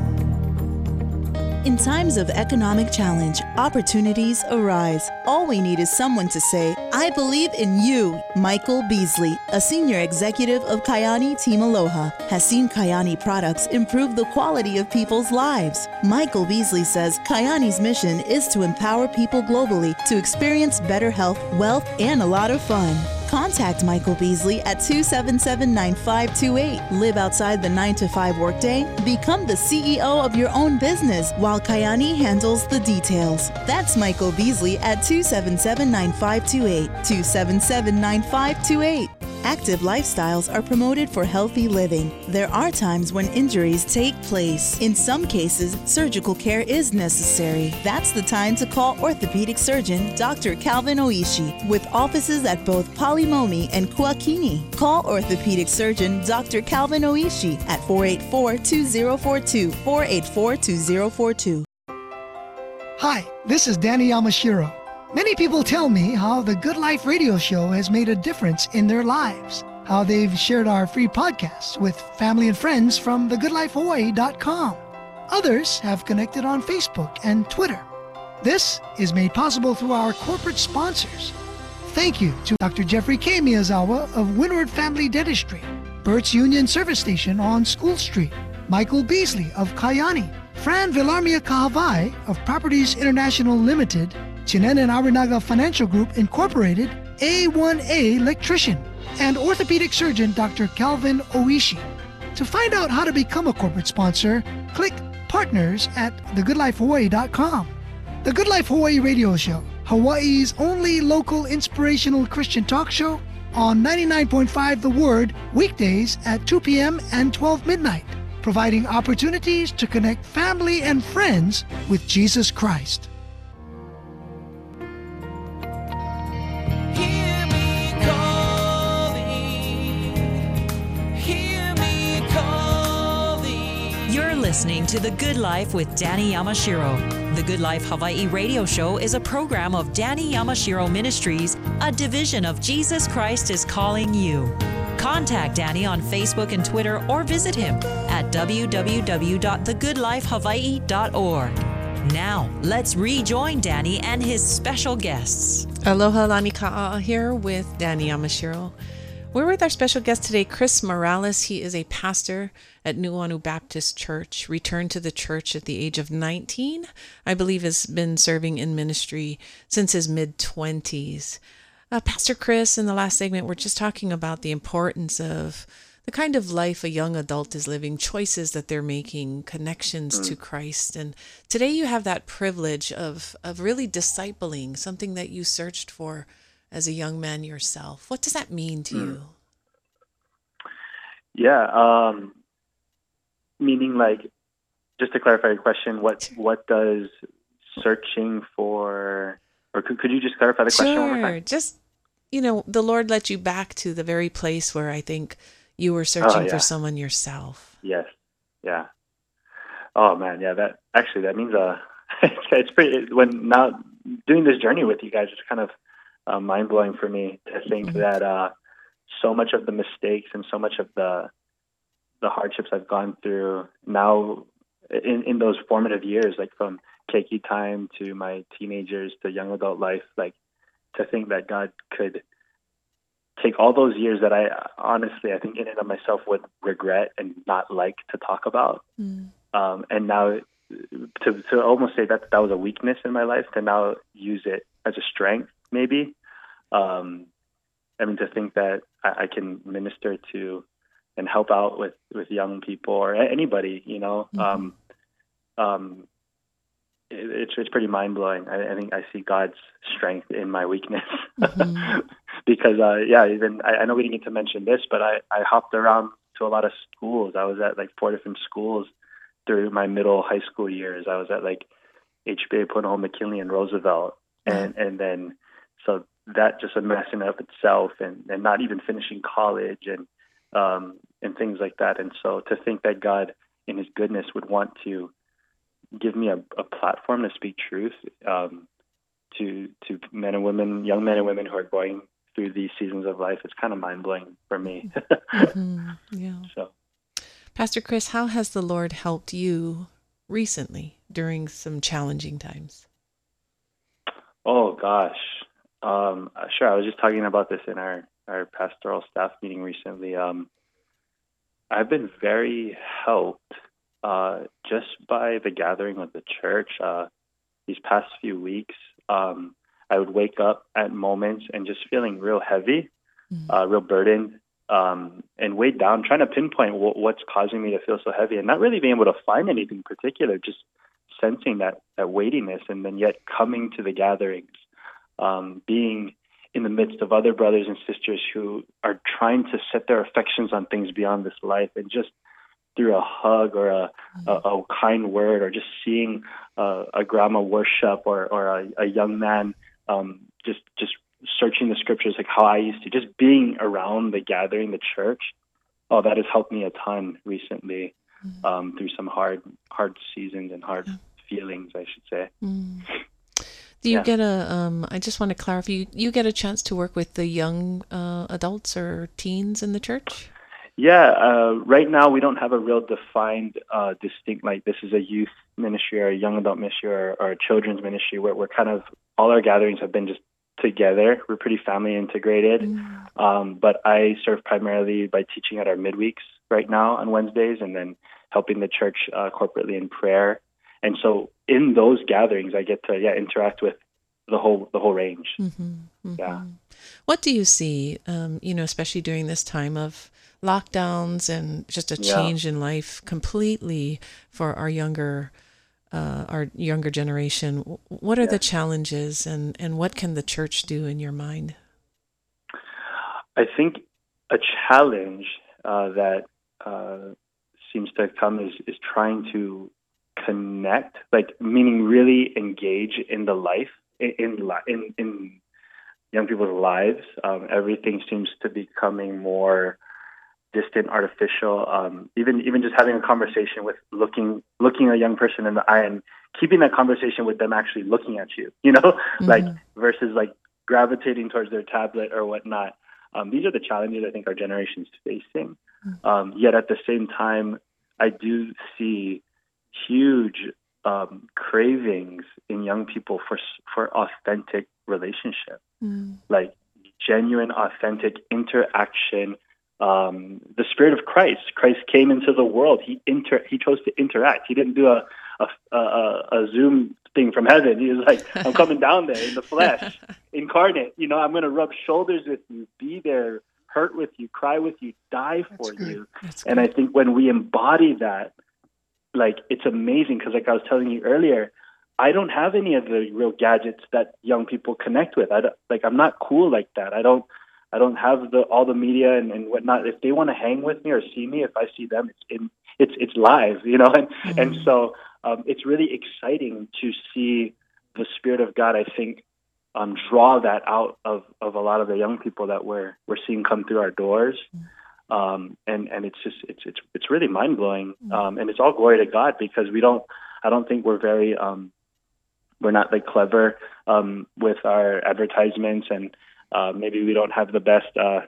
In times of economic challenge, opportunities arise. All we need is someone to say, I believe in you. Michael Beasley, a senior executive of Kayani Team Aloha, has seen Kayani products improve the quality of people's lives. Michael Beasley says Kayani's mission is to empower people globally to experience better health, wealth, and a lot of fun. Contact Michael Beasley at 277-9528. Live outside the 9-to-5 workday. Become the CEO of your own business while Kayani handles the details. That's Michael Beasley at 277-9528. 277-9528. Active lifestyles are promoted for healthy living. There are times when injuries take place. In some cases, surgical care is necessary. That's the time to call orthopedic surgeon Dr. Calvin Oishi with offices at both Palimomi and Kuakini. Call orthopedic surgeon Dr. Calvin Oishi at 484-2042, 484-2042. Hi, this is Danny Yamashiro. Many people tell me how the Good Life radio show has made a difference in their lives, how they've shared our free podcasts with family and friends from thegoodlifehawaii.com. Others have connected on Facebook and Twitter. This is made possible through our corporate sponsors. Thank you to Dr. Jeffrey K. Miyazawa of Windward Family Dentistry, Burt's Union Service Station on School Street, Michael Beasley of Kayani, Fran Villarmia Kahavai of Properties International Limited, Chinen and Arinaga Financial Group Incorporated, A1A Electrician, and orthopedic surgeon Dr. Calvin Oishi. To find out how to become a corporate sponsor, click Partners at thegoodlifehawaii.com. The Good Life Hawaii radio show Hawaii's only local inspirational Christian talk show on 99.5 The Word, weekdays at 2 p.m. and 12 midnight, providing opportunities to connect family and friends with Jesus Christ. Hear me calling. You're listening to The Good Life with Danny Yamashiro. The Good Life Hawaii radio show is a program of Danny Yamashiro Ministries, a division of Jesus Christ is Calling You. Contact Danny on Facebook and Twitter or visit him at www.thegoodlifehawaii.org. Now, let's rejoin Danny and his special guests. Aloha Lani Ka'a here with Danny Yamashiro. We're with our special guest today, Chris Morales. He is a pastor at Nu'uanu Baptist Church, returned to the church at the age of 19. I believe has been serving in ministry since his mid-20s. Pastor Chris, in the last segment, we're just talking about the importance of the kind of life a young adult is living, choices that they're making, connections to Christ. And today you have that privilege of really discipling, something that you searched for as a young man yourself. What does that mean to you? Yeah, meaning like, just to clarify your question, what does searching for, or could you just clarify the question one more time? Sure, just, the Lord led you back to the very place where I think you were searching for someone yourself. Yes, yeah. Oh man, yeah, that means, it's pretty, when now doing this journey with you guys, it's kind of mind-blowing for me to think that so much of the mistakes and so much of the hardships I've gone through now in those formative years, like from keiki time to my teenagers to young adult life, like to think that God could take all those years that I think in and of myself would regret and not like to talk about, and now to almost say that was a weakness in my life, to now use it as a strength, maybe. To think that I can minister to and help out with young people or anybody, it's pretty mind blowing. I think I see God's strength in my weakness, because even I know we didn't get to mention this, but I hopped around to a lot of schools. I was at like 4 different schools through my middle high school years. I was at like HBA, Punahou, McKinley, and Roosevelt, and then so that just a mess in and of itself, and not even finishing college and things like that. And so to think that God in his goodness would want to give me a platform to speak truth to men and women, young men and women who are going through these seasons of life, it's kind of mind-blowing for me. Yeah. So, Pastor Chris, how has the Lord helped you recently during some challenging times? Oh gosh. Sure. I was just talking about this in our pastoral staff meeting recently. I've been very helped just by the gathering of the church. These past few weeks, I would wake up at moments and just feeling real heavy, real burdened, and weighed down, trying to pinpoint what's causing me to feel so heavy, and not really being able to find anything particular, just sensing that weightiness, and then yet coming to the gatherings, being in the midst of other brothers and sisters who are trying to set their affections on things beyond this life, and just through a hug or a kind word, or just seeing a grandma worship or a young man just searching the scriptures like how I used to, just being around the gathering, the church. Oh, that has helped me a ton recently through some hard seasons and hard feelings, I should say. Do you get I just want to clarify, you get a chance to work with the young adults or teens in the church? Yeah, right now we don't have a real defined, distinct, like this is a youth ministry or a young adult ministry or a children's ministry. We're kind of, all our gatherings have been just together. We're pretty family integrated. But I serve primarily by teaching at our midweeks right now on Wednesdays, and then helping the church corporately in prayer. And so in those gatherings, I get to interact with the whole range. Yeah. What do you see, especially during this time of lockdowns and just a change in life completely for our younger our younger generation. What are the challenges, and what can the church do in your mind? I think a challenge that seems to come is trying to connect, like meaning really engage in the life, in young people's lives. Everything seems to be becoming more distant, artificial. Even just having a conversation with looking a young person in the eye and keeping that conversation with them actually looking at you, like versus like gravitating towards their tablet or whatnot. These are the challenges I think our generation is facing. Yet at the same time, I do see huge cravings in young people for authentic relationship, like genuine, authentic interaction. The Spirit of Christ came into the world. He chose to interact. He didn't do a Zoom thing from heaven. He was like, I'm coming down there in the flesh, incarnate. I'm going to rub shoulders with you, be there, hurt with you, cry with you, die for you. And I think when we embody that, like, it's amazing because, like I was telling you earlier, I don't have any of the real gadgets that young people connect with. I'm not cool like that. I don't have all the media and whatnot. If they want to hang with me or see me, if I see them, it's live, and so it's really exciting to see the Spirit of God, I think, draw that out of a lot of the young people that we're seeing come through our doors. And it's just it's really mind blowing. And it's all glory to God because I don't think we're very we're not like clever with our advertisements, and maybe we don't have the best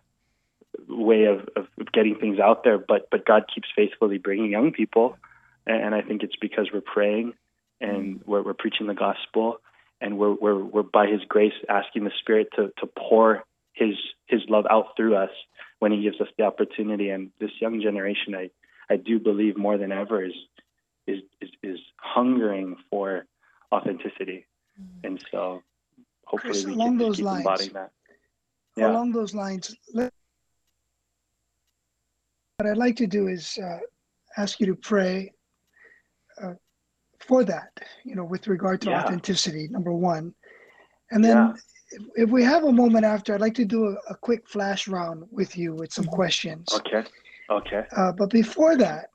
way of getting things out there, but God keeps faithfully bringing young people, and I think it's because we're praying and we're preaching the gospel, and we're by His grace asking the Spirit to pour His love out through us when He gives us the opportunity. And this young generation, I do believe more than ever is hungering for authenticity, and so hopefully Chris, we can just keep embodying that. Yeah. Along those lines, what I'd like to do is ask you to pray for that, with regard to authenticity, number one. And then if we have a moment after, I'd like to do a quick flash round with you with some questions. Okay. But before that,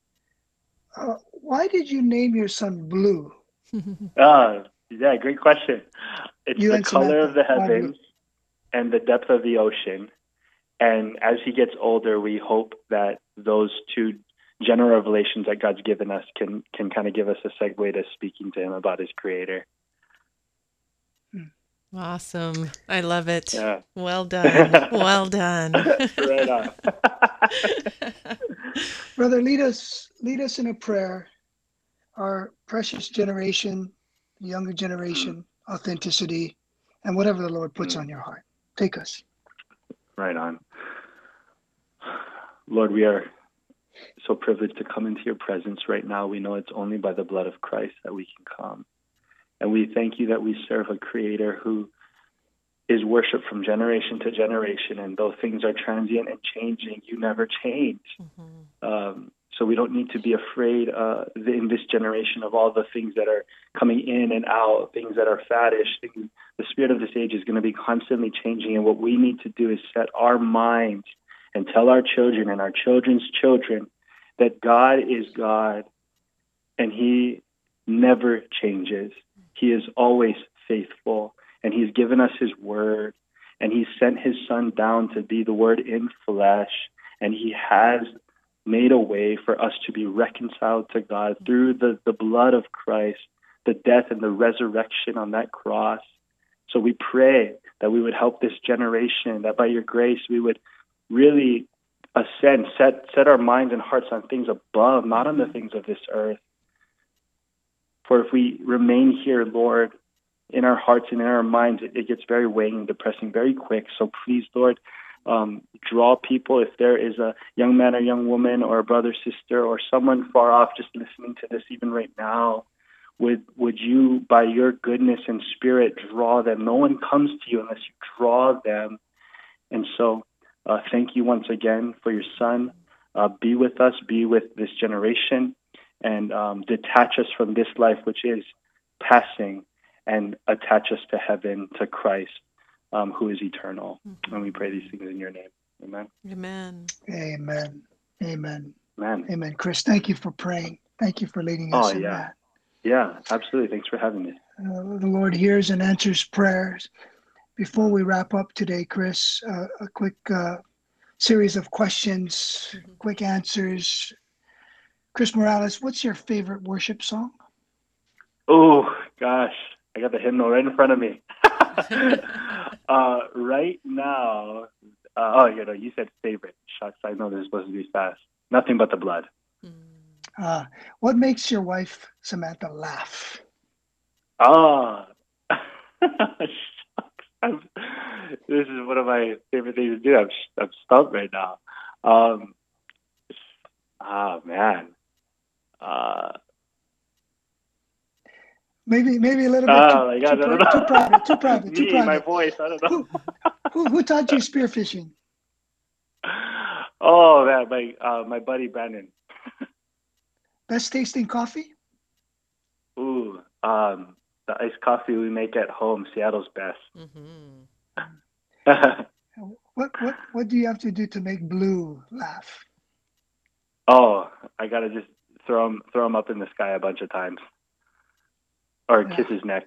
why did you name your son Blue? Great question. It's the color of the heavens and the depth of the ocean. And as he gets older, we hope that those two general revelations that God's given us can kind of give us a segue to speaking to him about his creator. Awesome. I love it. Yeah. Well done. Well done. Right on. Brother, lead us in a prayer. Our precious generation, the younger generation, authenticity, and whatever the Lord puts on your heart. Take us. Right on. Lord, we are so privileged to come into your presence right now. We know it's only by the blood of Christ that we can come. And we thank you that we serve a creator who is worshipped from generation to generation. And though things are transient and changing, you never change. So we don't need to be afraid in this generation of all the things that are coming in and out, things that are faddish. The spirit of this age is going to be constantly changing. And what we need to do is set our minds and tell our children and our children's children that God is God and he never changes. He is always faithful, and he's given us his word, and he sent his son down to be the word in flesh, and he has made a way for us to be reconciled to God through the blood of Christ, the death and the resurrection on that cross. So we pray that we would help this generation, that by your grace we would really ascend, set our minds and hearts on things above, not on the things of this earth. For if we remain here, Lord, in our hearts and in our minds, it gets very weighing and depressing very quick. So please, Lord, draw people. If there is a young man or young woman or a brother, sister, or someone far off just listening to this even right now, would you, by your goodness and spirit, draw them? No one comes to you unless you draw them. And so thank you once again for your son. Be with us, be with this generation. and detach us from this life, which is passing, and attach us to heaven, to Christ, who is eternal. And we pray these things in your name. Amen. Amen. Amen. Amen. Amen. Amen. Chris, thank you for praying. Thank you for leading us in that. Yeah, absolutely. Thanks for having me. The Lord hears and answers prayers. Before we wrap up today, Chris, a quick series of questions, quick answers. Chris Morales, what's your favorite worship song? Oh, gosh. I got the hymnal right in front of me. Right now, you said favorite. Shucks, I know this is supposed to be fast. Nothing But the Blood. What makes your wife, Samantha, laugh? This is one of my favorite things to do. I'm stumped right now. Man. Maybe a little bit too private. My voice, I don't know. Who taught you spearfishing? Oh man, my buddy Brandon. Best tasting coffee? Ooh, the iced coffee we make at home, Seattle's best. What do you have to do to make Blue laugh? Oh, I gotta just throw him up in the sky a bunch of times, or kiss his neck.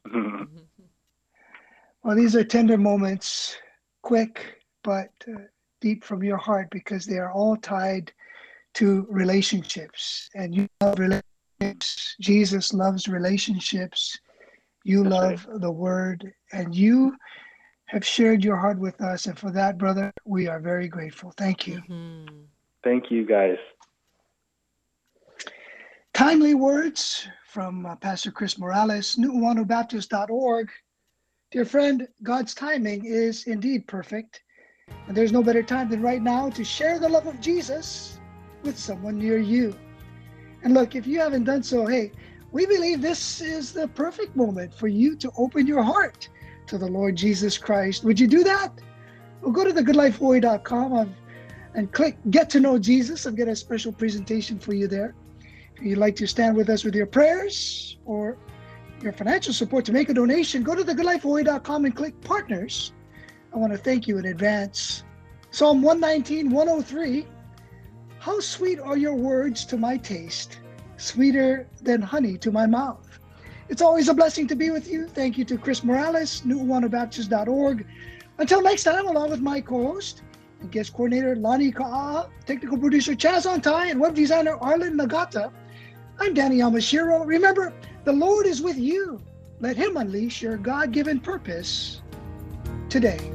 Well, these are tender moments, quick but deep from your heart, because they are all tied to relationships, and you love relationships. Jesus loves relationships. You love the Word, and you have shared your heart with us, and for that, brother, we are very grateful. Thank you. Thank you, guys. Timely words from Pastor Chris Morales, Nu'uanuBaptist.org. Dear friend, God's timing is indeed perfect, and there's no better time than right now to share the love of Jesus with someone near you. And look, if you haven't done so, hey, we believe this is the perfect moment for you to open your heart to the Lord Jesus Christ. Would you do that? Well, go to thegoodlifehawaii.com and click Get to Know Jesus and get a special presentation for you there. If you'd like to stand with us with your prayers or your financial support to make a donation, go to thegoodlifehawaii.com and click Partners. I want to thank you in advance. Psalm 119, 103. How sweet are your words to my taste, sweeter than honey to my mouth. It's always a blessing to be with you. Thank you to Chris Morales, Nu'uanuBaptist.org. Until next time, along with my co-host and guest coordinator Lonnie Ka'a, technical producer Chaz Ontai, and web designer Arlen Nagata, I'm Danny Yamashiro. Remember, the Lord is with you. Let Him unleash your God-given purpose today.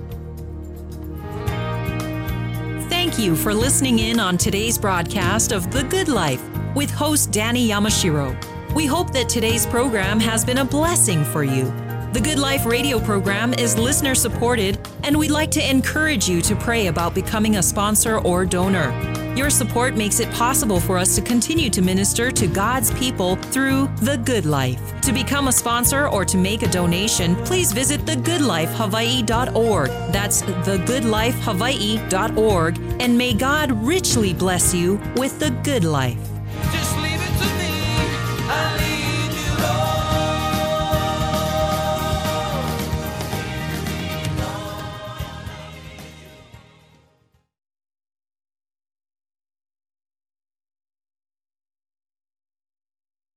Thank you for listening in on today's broadcast of The Good Life with host Danny Yamashiro. We hope that today's program has been a blessing for you. The Good Life radio program is listener supported, and we'd like to encourage you to pray about becoming a sponsor or donor. Your support makes it possible for us to continue to minister to God's people through The Good Life. To become a sponsor or to make a donation, please visit thegoodlifehawaii.org. That's thegoodlifehawaii.org. And may God richly bless you with the good life. Just leave it to me.